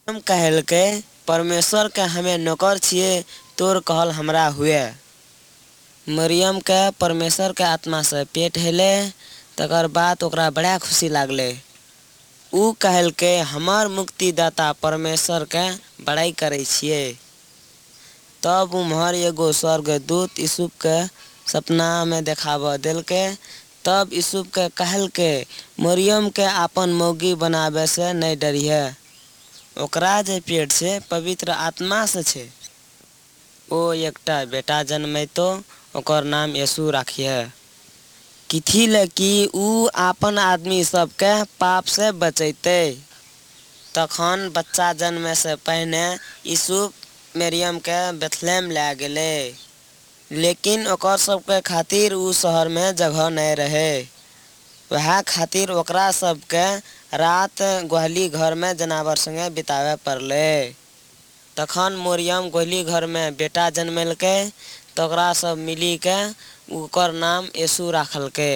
हम कहलकै परमेश्वर के हमे नौकर छिए, तोर कहल हमरा हुए। मरियम के परमेश्वर के आत्मा से पेट हेले, तकर बाद ओकरा बड़ा खुशी लागले। ऊ कहलकै हमर मुक्तिदाता परमेश्वर के बड़ाई करै छिए। तब उम्हर एगो स्वर्गदूत यूसुफ के सपना में देखाब देलकै। तब यूसुफ के कहलकै मरियम के आपन मौगी बनाबे से नहीं डरिहे। ओकरा जे पेट से पवित्र आत्मा से छै। ओ एकटा बेटा जन्मैतो, ओकर नाम यीशु राखिहे। किथी ले कि ऊ आपन आदमी सबके पाप से बचैते। तखन बच्चा जन्मे से पहले यूसुफ मरियम के बेथलेहम ले गेले। लेकिन ओकर सबके खातिर ऊ शहर में जगह नहीं रहे। वह खातिर ओकरा सबके रात गोहली घर में जनावर संगे बितावे पड़ले। तखन मरियम गोहली घर में बेटा जन्मेलकै, तो ओकरा सब मिली के ओकर नाम यीशु राखलकै।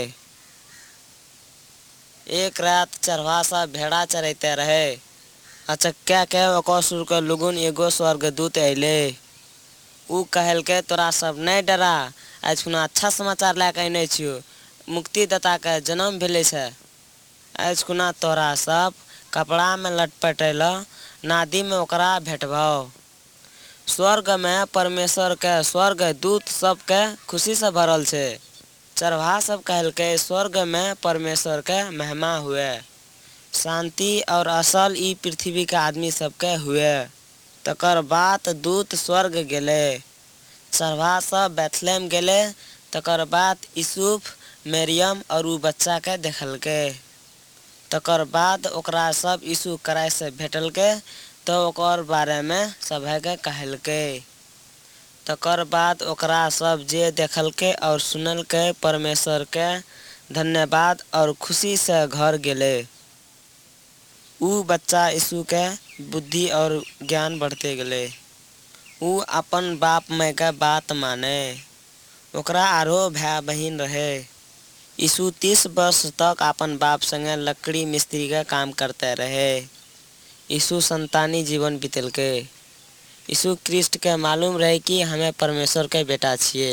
एक रात चरवा सब भेड़ा चरैते रहे। अचक्या के ओकर सुर के लुगुन एगो स्वर्गदूत अइले। ऊ कहलकै तोरा सब नहीं डरा, आज खुना अच्छा समाचार लेके अइने छियो। मुक्तिदाता के जन्म भेले छै। आज खुना तोरा सब कपड़ा में लटपटैल नादी में ओकरा भेटबौ। स्वर्ग में परमेश्वर के स्वर्गदूत सबके खुशी से भरल छै। चरवाहा सब कहलकै स्वर्ग में परमेश्वर के महिमा हुए, शांति और असल ई पृथ्वी के आदमी सबके हुए। तकर बाद दूत स्वर्ग गेले। चरवाहा सब बेथलेहम गेले। तकर बाद यूसुफ मरियम और ऊ बच्चा के देखलकै। तकर बाद ओकरा सब यीशु क्राइस्ट से भेटलकै, तो ओकर बारे में सबके कहलकै। तकर बाद ओकरा सब जे देखलकै और सुनलकै परमेश्वर के धन्यवाद और खुशी से घर गेले। ऊ बच्चा यीशु के बुद्धि और ज्ञान बढ़ते गेले। ऊ अपन बाप माय के बात माने। ओकरा आरो भाई बहिन रहे। यीशु 30 वर्ष तक अपन बाप संगे लकड़ी मिस्त्री का काम करते रहे। यीशु संतानी जीवन बितेलकै। यीशु क्रिस्ट के मालूम रहे कि हमें परमेश्वर के बेटा छिए।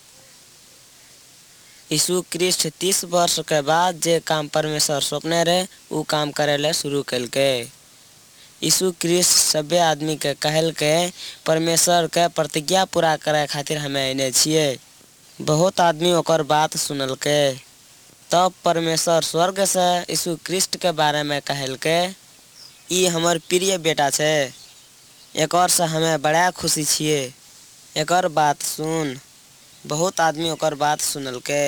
यीशु क्रिस्ट 30 वर्ष के बाद जे काम परमेश्वर सौंपने रहे, ऊ काम करे ले शुरू कलकै। यीशु क्रिस्ट सभे आदमी के कहलकै परमेश्वर के प्रतिज्ञा पूरा करे खातिर हमें अइने छिए। बहुत आदमी ओकर बात सुनलकै। तब परमेश्वर स्वर्ग से यीशु क्रिस्ट के बारे में कहलकै ई हमर प्रिय बेटा छै, एकर से हमें बड़ा खुशी छिए। एकर बात सुन। बहुत आदमी ओकर बात सुनलकै।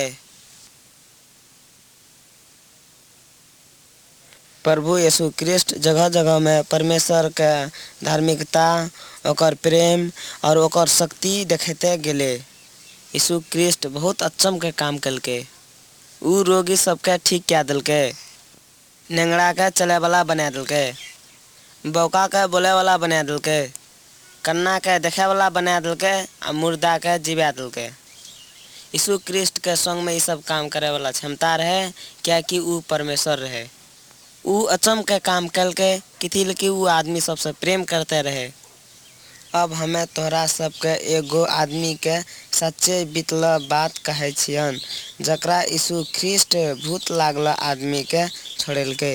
प्रभु यीशु क्रिस्ट जगह जगह में परमेश्वर के धार्मिकता, ओकर प्रेम और ओकर शक्ति देखते गेले। यीशु क्रिस्ट बहुत अचम के काम कलकै। ऊ रोगी सबके ठीक क्या दिलकै, नेंगड़ा के चले वाला बना दिलकै, बौका के बोले वाला बना दिलकै, कन्ना के देखे वाला बना दिलकै आ मुर्दा के जिबा दिलकै। यीशु क्रिस्ट के संग में ये सब काम करे वाला क्षमता रहे, क्या कि ऊ परमेश्वर रहे। ऊ अचम के काम कलकै, किथिल कि ऊ आदमी सबसे प्रेम करते रहे। अब हमें तोहरा सबके एगो आदमी के सच्चे बीतल बात कहे छियन, जकरा यीशु ख्रिस्ट भूत लागल आदमी के छोड़ेलकै।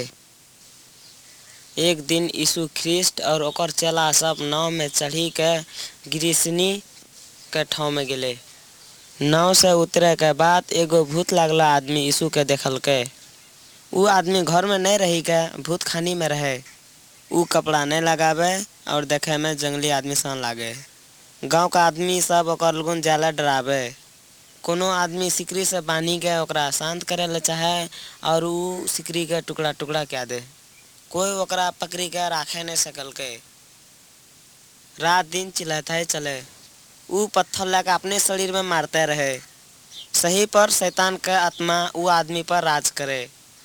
एक दिन यीशु ख्रिस्ट और ओकर चेला सब नाव में चढ़ी के गिरिसनी के ठाव में गेले। नाव से उतरे के बाद एगो भूत लागल आदमी यीशु के देखलकै। ऊ आदमी घर में नहीं रही के भूत खानी में रहे। ऊ कपड़ा नहीं लगावे और देखे में जंगली आदमी सन लागे। गांव का आदमी सब ओकर लोगन जाला डरावे। कोनो आदमी सिकरी से बांधी के ओकरा शांत करे ले चाहे और ऊ सिकरी के टुकड़ा टुकड़ा क्या दे। कोई ओकरा पकड़ी के राखे नहीं सकलकै। रात दिन चिल्लाते चले। ऊ पत्थर लेके अपने शरीर में मारते रहे। सही पर शैतान के आत्मा ऊ आदमी पर राज करे।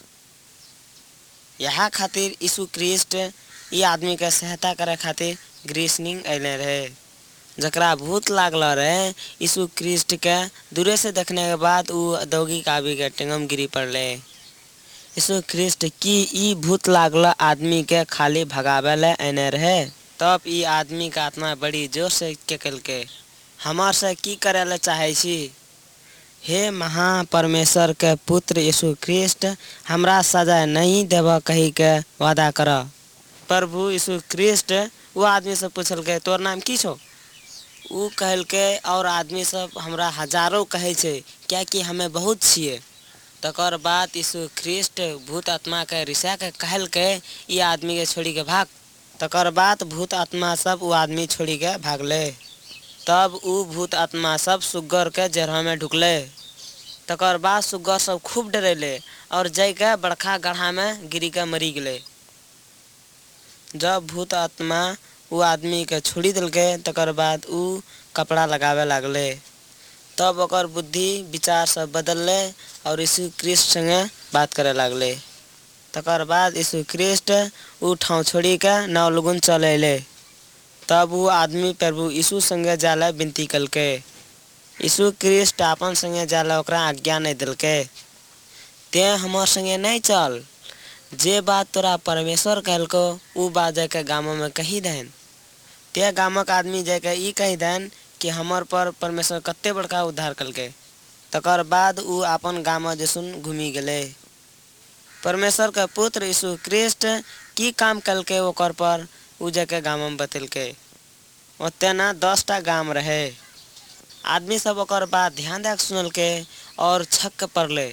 यहाँ खातिर यीशु क्रिस्ट ये आदमी के सहायता करे खातिर ग्रीसनिंग अइले रहे। जकरा भूत लागल रहे, यीशु क्रिस्ट के दूरे से देखने के बाद ऊ दौगी काबी के टेंगम गिरी पड़ले। यीशु ख्रिस्ट की ई भूत लागला आदमी के खाली भगावे ले एने रहे। तब ई आदमी का आत्मा बड़ी जोर से केकलके, हमार से की करे ले चाहे छी? हे महापरमेश्वर के पुत्र यीशु ख्रिस्ट, हमरा सजा नहीं देव कही के वादा कर। प्रभु यीशु ख्रिस्ट वो आदमी से पूछलके, तोर नाम की छो? ऊ कहलके, और आदमी सब हमरा हजारों कहे छे, क्या कि हमें बहुत छिए। तकर बाद यीशु ख्रिस्ट भूत आत्मा के रिसा के कहलके, ये आदमी के छोड़ी के भाग। तकर बाद भूत आत्मा सब वो आदमी छोड़ी के भागले। तब ऊ भूत आत्मा सब सुग्गर के जहर में ढुकले। तकर बाद सुग्गर सब खूब डरेले और जै के बड़खा गड्ढा में गिरी के मरी गले। जब भूत आत्मा ऊ आदमी के छोड़ी दिलके, तकर बाद ऊ कपड़ा लगावे लागले। तब ओकर बुद्धि विचार सब बदलले और यीशु ख्रिस्ट संगे बात करे लागले। तकर बाद यीशु ख्रिस्ट ऊ ठाव छोड़ी के नाव लगुन चले अले। तब वो आदमी प्रभु यीशु संगे जाले विनती कलके। यीशु ख्रिस्ट आपन संगे जाले ओकरा आज्ञा नहीं दिलके। ते हमार संगे नहीं चल, जे बात तोरा परमेश्वर कहलको ऊ बात जाके गामों में कही देन। ते गामक आदमी जाके ई कही देन कि हमार पर परमेश्वर कत्ते बड़का उद्धार कलके। तकर बाद ऊ आपन गाम जैसन घूमी गले। परमेश्वर का पुत्र यीशु ख्रिस्ट की काम कलके ओकर पर ऊ जाके गाम में बतलके। ओते ना 10टा गाम रहे। आदमी सब ओकर बात ध्यान दे सुनलके और छक पड़ले।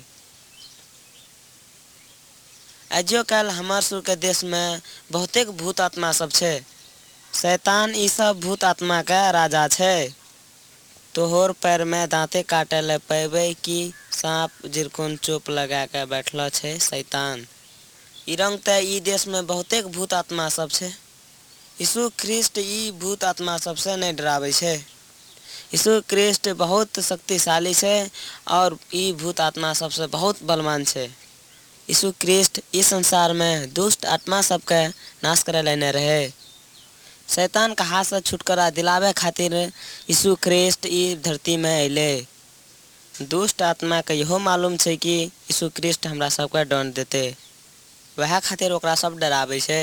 आजो कल हमार सुर के देश में बहुतेक भूत आत्मा सब छे। शैतान ई सब भूत आत्मा का राजा छे। तोहर पैर में दांते काटे ले पेबे कि सांप जिरकुन चुप लगा के बैठलो छे शैतान। ई रंग ते ई देश में बहुतेक भूत आत्मा सब छे। यीशु ख्रिस्ट ई भूत आत्मा सबसे नहीं डरावे छे। यीशु ख्रिस्ट बहुत शक्तिशाली छे और ई भूत आत्मा सबसे बहुत बलवान छे। यीशु ख्रिस्ट इस संसार में दुष्ट आत्मा सबके नाश करे लेने रहे। शैतान का हाथ से छुटकारा दिलावे खातिर यीशु ख्रिस्ट ई धरती में अले। दुष्ट आत्मा के यहो मालूम छे कि यीशु ख्रिस्ट हमरा सबके दंड देते, वह खातिर ओकरा सब डरावे छे।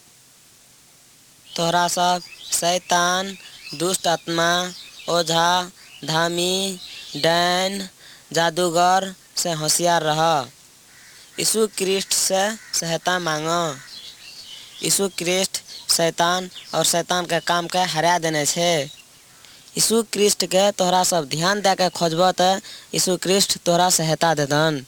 तोहरा सब शैतान, दुष्ट आत्मा, ओझा, धामी, डैन, जादूगर से होशियार रह। यीशु ख्रिस्ट से सहायता मांगो। यीशु ख्रिस्ट शैतान और शैतान के काम के हरा देने छे। यीशु ख्रिस्ट के तोहरा सब ध्यान दे के खोजबो त यीशु ख्रिस्ट तोहरा सहायता देतन।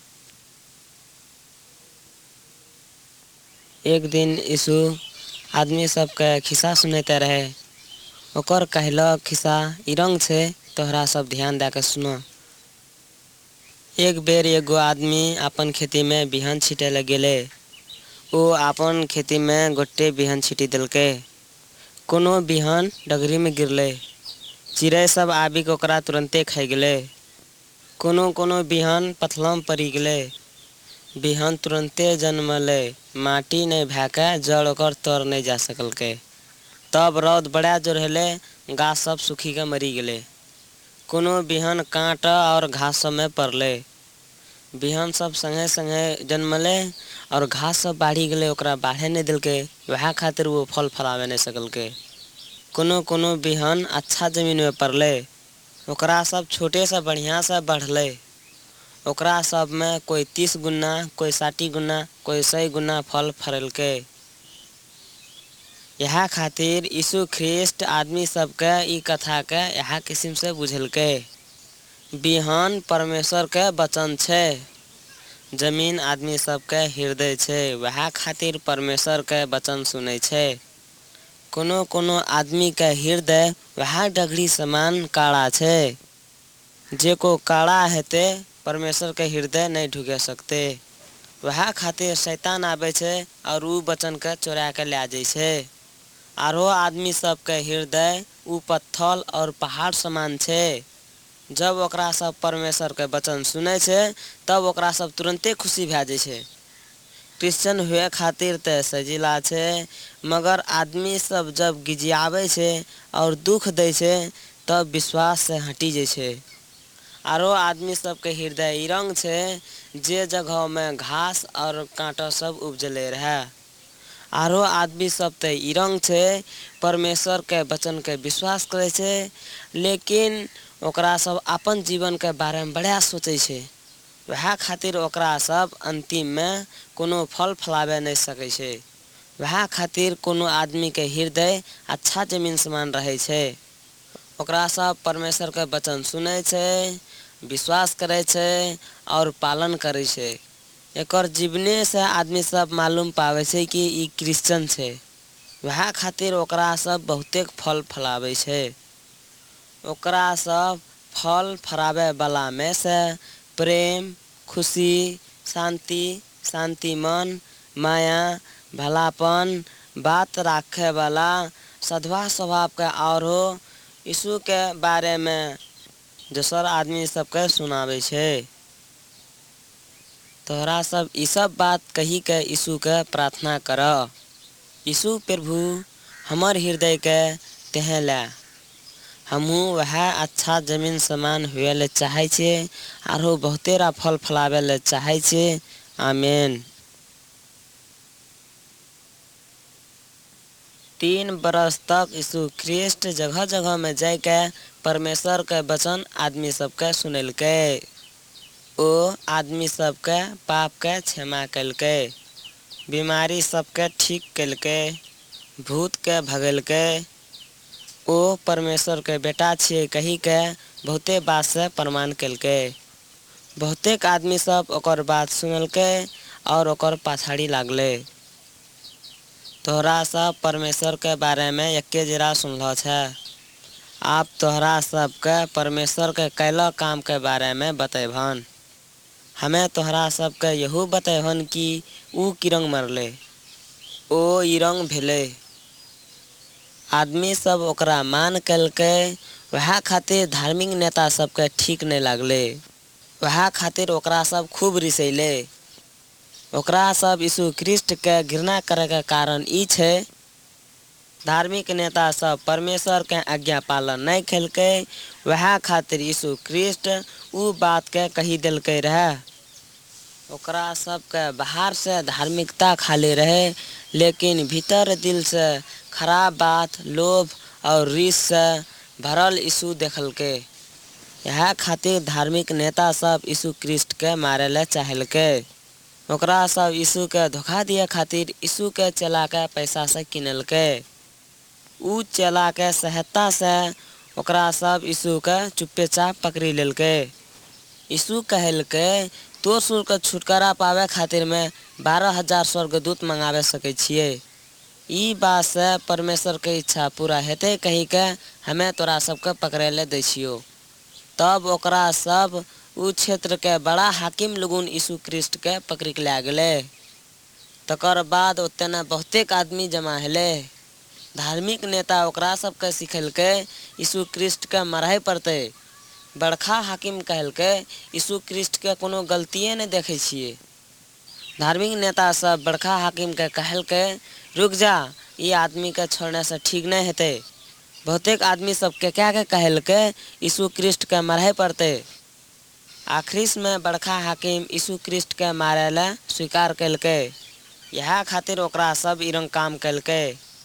एक दिन यीशु आदमी सब के खिस्सा सुनते रहे। ओकर कहलो खिस्सा ई रंग छे, तोहरा सब ध्यान दे के सुनो। एक बेर एगो आदमी अपन खेती में बिहन छीटे ले गेले। वो अपन खेती में गोटे बिहन छीटी दिलके। कोनो बिहन डगरी में गिरले। चिड़ै सब आबि के ओकरा तुरंते खाई गेले। कोनो कोनो बिहन पथलम पड़ी गेले। बिहन तुरंते जन्मले, माटी नहीं भाके जड़ ओकर तर नहीं जा सकलके। तब रौद बड़ा जोर हेले, गाछ सब सूखी के मरी गेले। कोनो बिहन कांट और घास सब में पड़ले। बिहन सब संगे संगे जन्मले और घास सब बाढ़ी गले, ओकरा बाढ़े नहीं दिलके, वह खातिर वो फल फलावे नहीं सकलके। कोनो कोनो बिहन अच्छा जमीन में पड़ले, ओकरा सब छोटे से बढ़िया से बढ़ले। ओकरा सब में कोई 30 गुना, कोई 60 गुना, कोई 100 गुना फल फरलके। यह खातिर यीशु ख्रिस्ट आदमी सबके ई कथा के यह किस्म से बुझलके। बिहान परमेश्वर के वचन छे। जमीन आदमी सबके हृदय छे, वह खातिर परमेश्वर के वचन सुने छे। कोनो कोनो आदमी के हृदय वह डगरी समान काड़ा छे। जेको काड़ा हेते परमेश्वर के हृदय नहीं ढुके सकते। वह खातिर शैतान आवे छे और ऊ वचन के चोरा के ले जाए छे। आरो आदमी सब के हृदय ऊ पत्थल और पहाड़ समान छे। जब ओकरा सब परमेश्वर के वचन सुने छे तब ओकरा सब तुरंते खुशी भे जाए छे। क्रिश्चियन हुए खातिर ते सजिला छे, मगर आदमी सब जब गिजियावे छे और दुख दे छे तब विश्वास से हटी जाए छे। आरो आदमी सबके हृदय ई रंग छै जे जगह में घास और कांटा सब उपजले रहे। आरो आदमी सब ते ई रंग छै परमेश्वर के वचन के विश्वास करे छै, लेकिन ओकरा सब अपन जीवन के बारे में बड़ा सोचे छै। वह खातिर ओकरा सब अंतिम में कोनो फल फलावे नहीं सके छै। वह खातिर कोनो आदमी के हृदय अच्छा जमीन समान रहे छै। ओकरा सब परमेश्वर के वचन सुने छै, विश्वास करे छै और पालन करे छै। एकर जीवने से आदमी सब मालूम पावे छै कि ई क्रिश्चियन छै। वह खातिर ओकरा सब बहुते फल फलावे छै। ओकरा सब फल फरावे वाला में से प्रेम, खुशी, शांति, शांतिमन, माया, भलापन, बात राखे वाला, सद्भाव स्वभाव के और यीशु के बारे में दूसर आदमी सबके सुनावे छै। तोहरा सब ई सब बात कही के यीशु के प्रार्थना कर। यीशु प्रभु हमर हृदय के तेहे ला हमहू वह अच्छा जमीन समान हुए ले चाहे छे आरो बहुतेरा फल फलावे ले चाहे छे। आमीन। 3 बरस तक यीशु ख्रिस्ट जगह जगह में जाके परमेश्वर के वचन आदमी सबके सुनेलके। ओ आदमी सबके पाप के क्षमा कैलके, बीमारी सबके ठीक कैलके, भूत के भगेलके। ओ परमेश्वर के बेटा छे कही के बहुते बात से प्रमाण कैलके। बहुतेक आदमी सब ओकर बात सुनलके और ओकर पाछाड़ी लागले। तोहरा सब परमेश्वर के बारे में एके जरा सुनलो छे। आप तोहरा सबके परमेश्वर के कैला काम के बारे में बतेभन। हमें तोहरा सबके यहू बतेभन कि ऊ किरंग मरले, ओ ई रंग भेले। आदमी सब ओकरा मान कैलके। वह खातिर धार्मिक नेता सबके ठीक नहीं लागले। वह खातिर ओकरा सब खूब रिसैले। ओकरा सब यीशु ख्रिस्ट के घृणा करे के कारण ई छे धार्मिक नेता सब परमेश्वर के आज्ञा पालन नहीं कैलके। वह खातिर यीशु ख्रिस्ट ऊ बात के कही देलके रहे। ओकरा सब के बाहर से धार्मिकता खाली रहे, लेकिन भीतर दिल से खराब बात, लोभ और रीस से भरल यीशु देखलके। यह खातिर धार्मिक नेता सब यीशु ख्रिस्ट के मारे ले चाहलके। ओकरा सब यीशु के धोखा दिए खातिर यीशु के चला के पैसा से किनलके। ऊ चला के सहायता से ओकरा सब यीशु के चुप्पे चाप पकड़ी लेलके। यीशु कहलके तोर सुर के छुटकारा पावे खातिर में 12,000 स्वर्गदूत मंगावे सके छिए। ई बात से परमेश्वर के इच्छा पूरा हेते कही के हमें तोरा सबके पकड़े ले दै छियो। तब ओकरा सब ऊ क्षेत्र के बड़ा हाकिम लोगन यीशु ख्रिस्ट के पकड़ के ले गेले। तकर बाद ओतने बहुतेक आदमी जमा हेले। धार्मिक नेता ओकरा सबके सिखलके यीशु ख्रिस्ट के मरहे पड़ते। बड़का हाकिम कहलके यीशु ख्रिस्ट के कोनो गलतिये नहीं देखे छिए। धार्मिक नेता सब बड़का हाकिम के कहलके रुक जा, ये आदमी के छोड़ने से ठीक नहीं हेते। बहुतेक आदमी सब के क्या के कहलके यीशु ख्रिस्ट के मरहे पड़ते। आखिरी में बड़का हाकिम यीशु ख्रिस्ट के मारे ला स्वीकार कैलके। यह खातिर ओकरा सब ई रंग काम कैलके।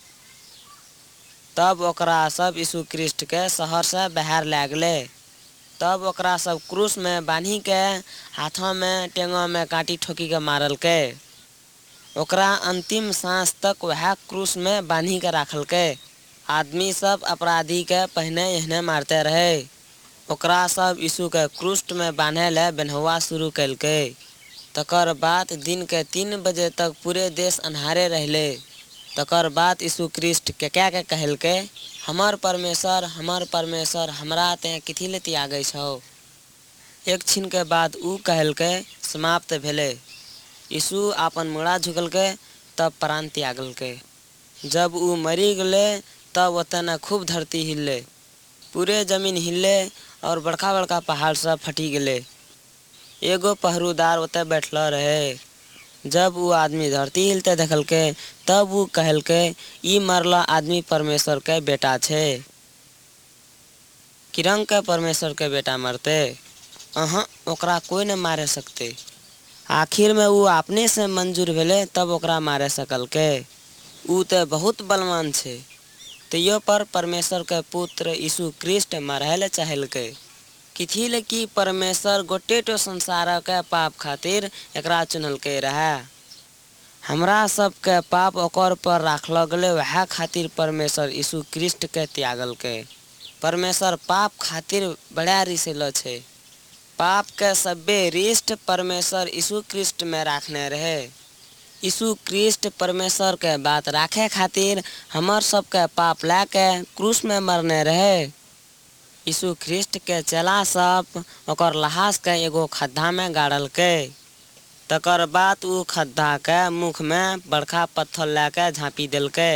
तब ओकरा सब यीशु ख्रिस्ट के शहर से बाहर ले गेले। तब ओकरा सब क्रूस में बांधी के हाथों में टेंगों में कांटी ठोकी के मारलके। ओकरा अंतिम सांस तक वह क्रूस में बांधी के राखलके। आदमी सब अपराधी के पहने यहने मारते रहे। ओकरा सब यीशु के क्रूस में बांधे ले बेन्हवा शुरू कैलके। तकर बाद दिन के 3 बजे तक पूरे देश अन्हारे रहले। तकर बाद यीशु ख्रिस्ट के क्या के कहलके हमर परमेश्वर हमरा ते किथी ले त्यागे छो। एक छिन के बाद ऊ कहलके समाप्त भेले। यीशु अपन मुड़ा झुकलके तब प्राण त्यागलके। जब ऊ मरी गले तब ओतने खूब धरती हिलले, पूरे जमीन हिलले और बड़का बड़का पहाड़ सब फटी गेले। एगो पहरुदार ओते बैठल रहे। जब वो आदमी धरती हिलते देखलके तब वो कहलके ई मरला आदमी परमेश्वर के बेटा छे। किरंग के परमेश्वर के बेटा मरते। अहाँ ओकरा कोई न मारे सकते। आखिर में वो अपने से मंजूर भेले तब ओकरा मारे सकलकै। ऊ तो बहुत बलवान छे। तैयो पर परमेश्वर के पुत्र यीशु ख्रिस्ट मरहै ले चाहलकै। किथी ले कि परमेश्वर गोटेटो संसार के पाप खातिर एकरा चुनलकै रहे। हमरा सबके पाप ओकर पर राखल गेलै, वह खातिर परमेश्वर यीशु ख्रिस्ट के त्यागलकै। परमेश्वर पाप खातिर बड़ा रिसेलो छे। पाप के सभे रिष्ट परमेश्वर यीशु ख्रिस्ट में राखने रहे। यीशु ख्रिस्ट परमेश्वर के बात राखे खातिर हमर सबके पाप लाके क्रूस में मरने रहे। यीशु ख्रिस्ट के चेला सब ओकर लाश के एगो खड्डा में गाड़लकै। तकर बाद ऊ खड्डा के मुख में बड़का पत्थर लाके झाँपी देलकै।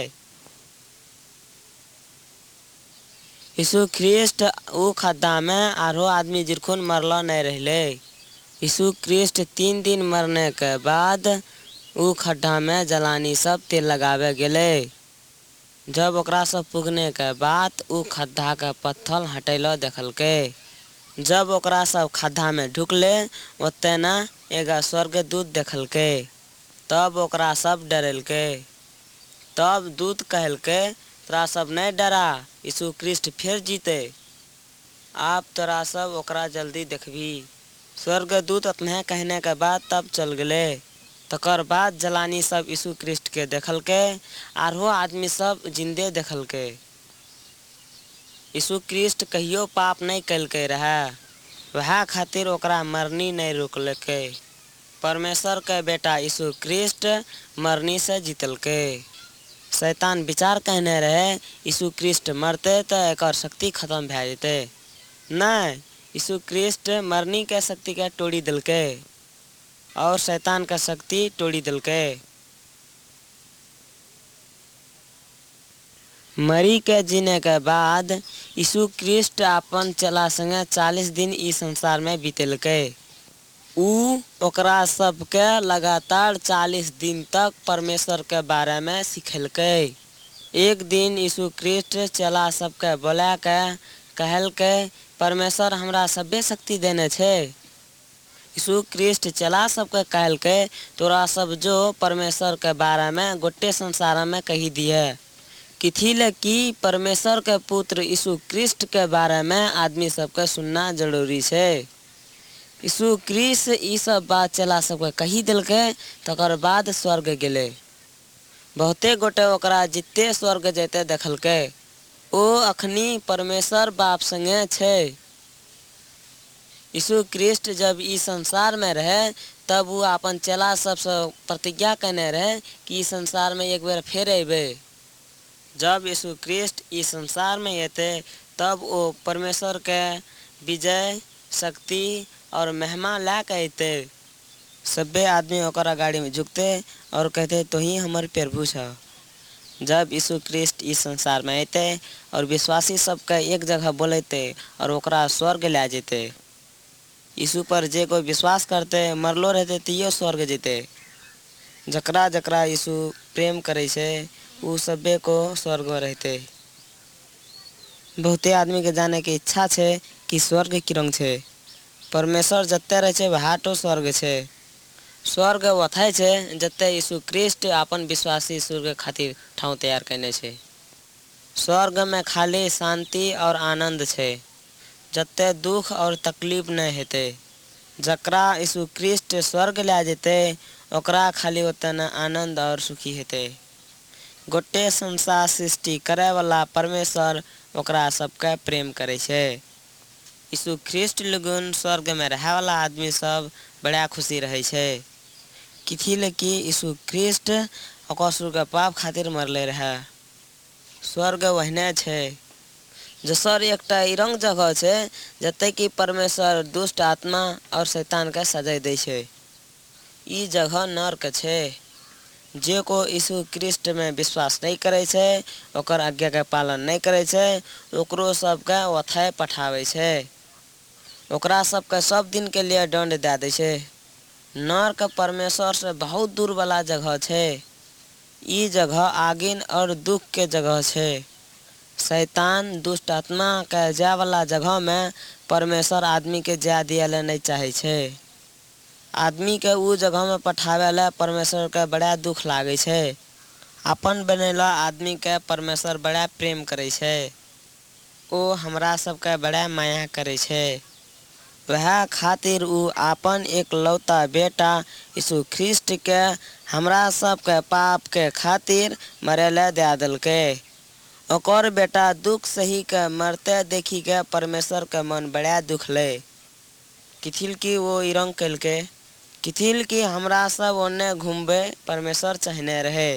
यीशु ख्रिस्ट ऊ खड्डा में आरो आदमी जिरखुन मरलो नहीं रहले। यीशु ख्रिस्ट 3 दिन मरने के बाद ऊ खड्डा में जलानी सब तेल लगावे गेले। जब ओकरा सब पुगने के बाद ऊ खड्डा के पत्थर हटेलो देखलकै। जब ओकरा सब खड्डा में ढुकले ओते ना एगो स्वर्गदूत देखलकै। तब ओकरा सब डरलकै। तब दूत कहलकै, तोरा सब नहीं डरा, यीशु ख्रिस्ट फिर जीते। आप तोरा सब ओकरा जल्दी देखबी। स्वर्गदूत अपने कहने के बाद तब चल गए। तकर बाद जलानी सब यीशु ख्रिस्ट के देखलकै, आरो आदमी सब जिंदे देखलकै। यीशु ख्रिस्ट कहियो पाप नहीं कलकै रहे, वह खातिर ओकरा मरनी नहीं रोकलकै। परमेश्वर के बेटा यीशु ख्रिस्ट मरनी से जीतलकै। शैतान विचार कहने रहे यीशु ख्रिस्ट मरते तो एकर शक्ति खत्म भे जेते। नहीं, यीशु ख्रिस्ट मरनी के शक्ति के तोड़ी दिलकै और शैतान का शक्ति तोड़ी दिलकै। मरी के जीने के बाद यीशु ख्रिस्ट अपन चेला संगे 40 दिन इस संसार में बीतेलकै। ऊ ओकरा सबके लगातार 40 दिन तक परमेश्वर के बारे में सिखेलकै। एक दिन यीशु ख्रिस्ट चेला सबके बोला के कहलकै, परमेश्वर हमरा सभे शक्ति देने छे। यीशु ख्रिस्ट चेला सबके कहलकै, तोरा सब जो परमेश्वर के बारे में गोटे संसार में कही दिए। किथी ले कि परमेश्वर के पुत्र यीशु ख्रिस्ट के बारे में आदमी सबके सुनना जरूरी छे। यीशु ख्रिस्ट ई सब बात चेला सबके कही दिलकै। तकर बाद स्वर्ग गेले। बहुते गोटे ओकरा जिते स्वर्ग जेते देखलकै। ओ अखनी परमेश्वर बाप संगे छे। यीशु ख्रिस्ट जब ई संसार में रहे तब वो अपन चेला सबसे प्रतिज्ञा करने रहे कि इस संसार में एक बार फिर अबे। जब यीशु ख्रिस्ट इस संसार में आते तब वो परमेश्वर के विजय, शक्ति और महिमा ला के अते। सभे आदमी ओकरा गाड़ी में झुकते और कहते, तो ही हमारे प्रभु छ। जब यीशु ख्रिस्ट इस संसार में आते और विश्वासी सबके एक जगह बोलते और ओकरा स्वर्ग ले जेते। यीशु पर जे कोई विश्वास करते मरलो रहते तियो स्वर्ग जेते। जकरा जकरा यीशु प्रेम करे छे उ सभे को स्वर्ग रहते। बहुते आदमी के जाने की इच्छा छे कि स्वर्ग की रंग छे। परमेश्वर जत्ते रहे छे वहाँ तो स्वर्ग छे। स्वर्ग वथाय छे जत्ते यीशु ख्रिस्ट अपन विश्वासी स्वर्ग खातिर ठाव तैयार करने छे। स्वर्ग में खाली शांति और आनंद छे, जत्ते दुख और तकलीफ नहीं हेते। जकरा यीशु ख्रिस्ट स्वर्ग ले जेते ओकरा खाली ओतना आनंद और सुखी हेते। गोटे संसार सृष्टि करे वाला परमेश्वर ओकरा सबके प्रेम करे छे। यीशु ख्रिस्ट लगन स्वर्ग में रहे वाला आदमी सब बड़ा खुशी रहे छे। किथी ले कि यीशु ख्रिस्ट ओकर स्वर्ग पाप खातिर मरले रहे। स्वर्ग वहने छे जसर एकटा रंग जगह छे जते कि परमेश्वर दुष्ट आत्मा और शैतान के सजा दे छे। ई जगह नरक छे। जे को यीशु ख्रिस्ट में विश्वास नहीं करे छे, ओकर आज्ञा के पालन नहीं करे छे, ओकरो सबके ओथै पठावे छे। ओकरा सबके सब दिन के लिए दंड दे दे छे। नरक परमेश्वर से बहुत दूर वाला जगह छे। ई जगह आगिन और दुख के जगह छे। शैतान दुष्ट आत्मा के जाए वाला जगह में परमेश्वर आदमी के जाए दिए ले नहीं चाहे छे। आदमी के उ जगह में पठावे ले परमेश्वर के बड़ा दुख लागे छे। अपन बनेला आदमी के परमेश्वर बड़ा प्रेम करे छे। ओ हमरा सबके बड़ा माया करे छे। वह खातिर उ आपन एकलौता बेटा यीशु ख्रिस्ट के हमरा सबके पाप के खातिर मरे ले दे दिलके। ओकर बेटा दुख सही के मरते देखी के परमेश्वर के मन बड़ा दुख ले। किथिल की वो इरंग कल के किथिल की हमरा सब ओने घूमबे परमेश्वर चाहने रहे।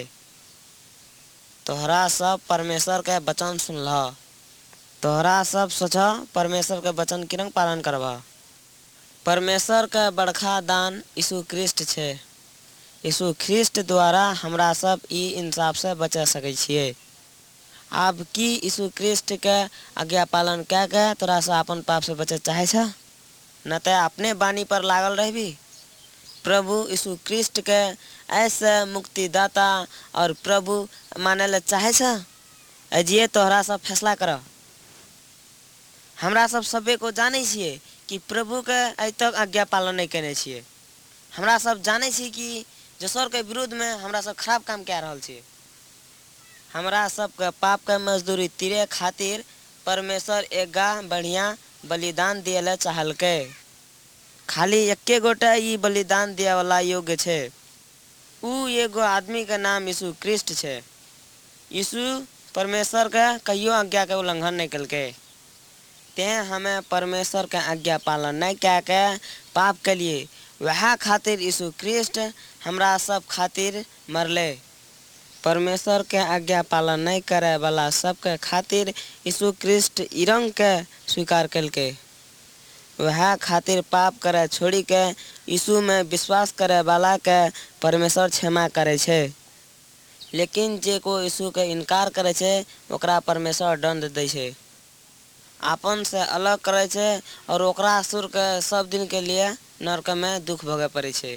तोहरा सब परमेश्वर के वचन सुनला। तोहरा सब सोचा परमेश्वर के वचन किरंग पालन करबा। परमेश्वर के बड़खा दान यीशु ख्रिस्ट छे। यीशु ख्रिस्ट द्वारा हमरा सब ई इंसाफ से बचा सके छिए। अब की यीशु ख्रिस्ट के आज्ञा पालन क्या के तोरा से अपन पाप से बचे चाहे छ? न ते अपने बानी पर लागल रहबी। प्रभु यीशु ख्रिस्ट के ऐसे मुक्तिदाता और प्रभु माने ले चाहे छ? अजिए तोहरा सब फैसला कर। हमरा सब सबे को जाने छिए कि प्रभु के अज तक आज्ञा पालन नहीं करने छिए। हमरा सब जाने छी कि जसर के विरुद्ध में हमरा सब खराब काम कर रहल छिए। हमरा सब के पाप के मजदूरी तीरे खातिर परमेश्वर एक बढ़िया बलिदान दिए ले चाहल के। खाली एक्के गोटा ई बलिदान दिए वाला योग्य छे। उ एगो आदमी के नाम यीशु ख्रिस्ट छे। यीशु परमेश्वर के कहियो आज्ञा के उल्लंघन नहीं कलके। ते हमें परमेश्वर के आज्ञा पालन नहीं क्या के पाप के लिए वह खातिर यीशु ख्रिस्ट हमरा सब खातिर मरले। परमेश्वर के आज्ञा पालन नहीं करे वाला सब के खातिर यीशु ख्रिस्ट इरंग के स्वीकार कलके। वह खातिर पाप करे छोड़ी के यीशु में विश्वास करे वाला के परमेश्वर क्षमा करे छे। लेकिन जे को यीशु के इनकार करे छे ओकरा परमेश्वर दंड दे छे। आपन से अलग करे छे और ओकरा असुर के सब दिन के लिए नरक में दुख भोगे पड़े छे।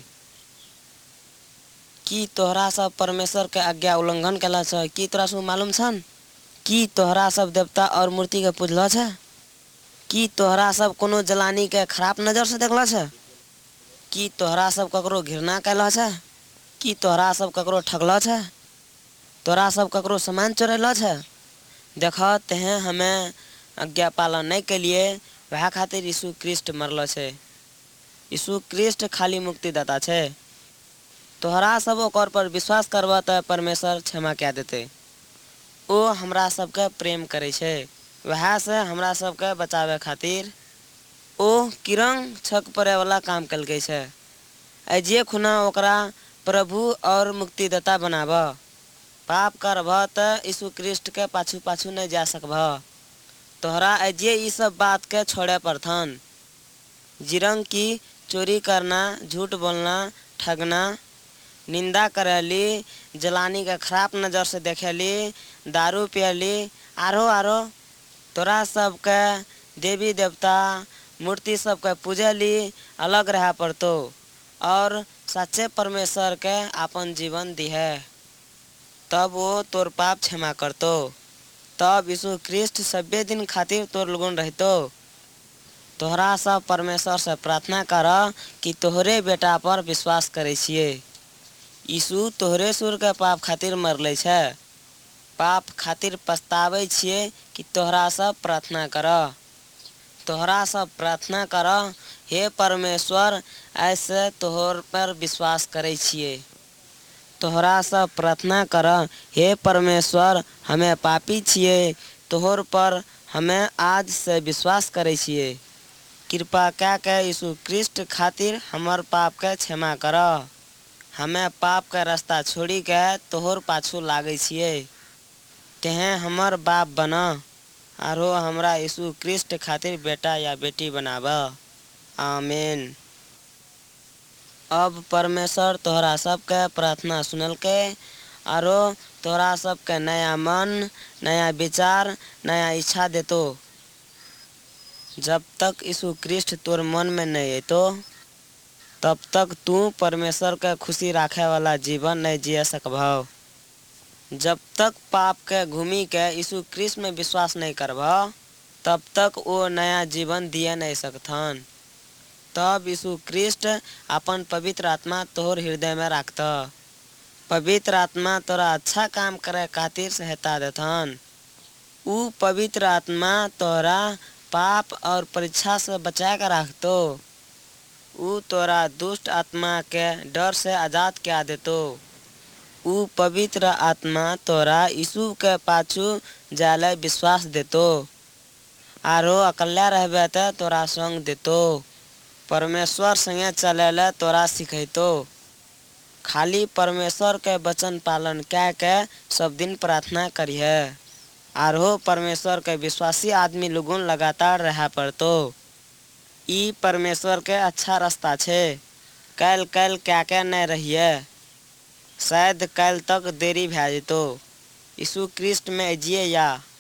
की तोहरा सब परमेश्वर के आज्ञा उल्लंघन कला छ? की तोरा सब मालूम छन? की तोहरा सब देवता और मूर्ति के पूजला छ? की तोहरा सब कोनो जलानी के खराब नजर से देखला छ? की तोहरा सब ककरो घृणा कैला छ? की तोहरा सब ककरो ठगला छ? तोहरा सब ककरो सामान चोरेला छ? देखा तेहे हमें आज्ञा पालन नहीं के लिए वह खातिर यीशु ख्रिस्ट मरलो छे। यीशु ख्रिस्ट खाली मुक्तिदाता छे। तोहरा सब ओकर पर विश्वास करबा त परमेश्वर क्षमा क्या देते। ओ हमरा सबके प्रेम करे छे। वह से हमरा सबके बचावे खातिर ओ किरंग छक पड़े वाला काम कलके छे। अजे खुना ओकरा प्रभु और मुक्तिदाता बनाब। पाप करब त यीशु ख्रिस्ट के पाछू पाछू नहीं जा सकब। तोहरा अजे ई सब बात के छोड़े पड़थन। जिरंग की चोरी करना, झूठ बोलना, ठगना, निंदा करेली, जलानी के खराब नजर से देखेली, दारू पियली, आरो आरो तोरा सबके देवी देवता मूर्ति सबके पूजेली अलग रह पड़तो और सच्चे परमेश्वर के अपन जीवन दिहे। तब वो तोर पाप क्षमा करतो। तब यीशु ख्रिस्ट सभ्य दिन खातिर तोर लगन रहतो। तोहरा सब परमेश्वर से प्रार्थना कर कि तोहरे बेटा पर विश्वास करे छिए। यीशु तोहरे सुर के पाप खातिर मरले छे। पाप खातिर पछतावे छिए कि तोहरा सब प्रार्थना कर। तोहरा सब प्रार्थना कर, हे परमेश्वर ऐसे तोहर पर विश्वास करे छिए। तोहरा सब प्रार्थना कर, हे परमेश्वर हमें पापी छिए तोहर पर हमें आज से विश्वास करे छिए। कृपा क्या के यीशु ख्रिस्ट खातिर हमर पाप के क्षमा कर। हमें पाप के रास्ता छोड़ी के तोहर पाछू लागे छिए। तेहे हमर बाप बना आरो हमरा यीशु ख्रिस्ट खातिर बेटा या बेटी बनाब। आमीन। अब परमेश्वर तोहरा सबके प्रार्थना सुनल के आरो तोहरा सबके नया मन, नया विचार, नया इच्छा देतो। जब तक यीशु ख्रिस्ट तोर मन में नहीं अतो तब तक तू परमेश्वर के खुशी राखे वाला जीवन नहीं जिए सकब। जब तक पाप के घूमी के यीशु क्रिस्ट में विश्वास नहीं करब तब तक वो नया जीवन दिए नहीं सकथन। तब यीशु क्रिस्ट अपन पवित्र आत्मा तोहर हृदय में राखत। पवित्र आत्मा तोरा अच्छा काम करे खातिर सहायता देथन। ऊ पवित्र आत्मा तोरा पाप और परीक्षा से बचा कर रखतो। ऊ तोरा दुष्ट आत्मा के डर से आजाद क्या देतो। ऊ पवित्र आत्मा तोरा यीशु के पाछू जाले विश्वास देतो। आरो अकेला रहबे त तोरा संग देतो। परमेश्वर संगे चलेले तोरा सिखैतो। खाली परमेश्वर के वचन पालन क्या के सब दिन प्रार्थना करिहे। आरो परमेश्वर के विश्वासी आदमी लोगन लगातार रह पड़तो। ई परमेश्वर के अच्छा रास्ता छे। कल क्या के नहीं रहिए, शायद कल तक देरी भै जेतो। यीशु क्रिस्ट में अजिए या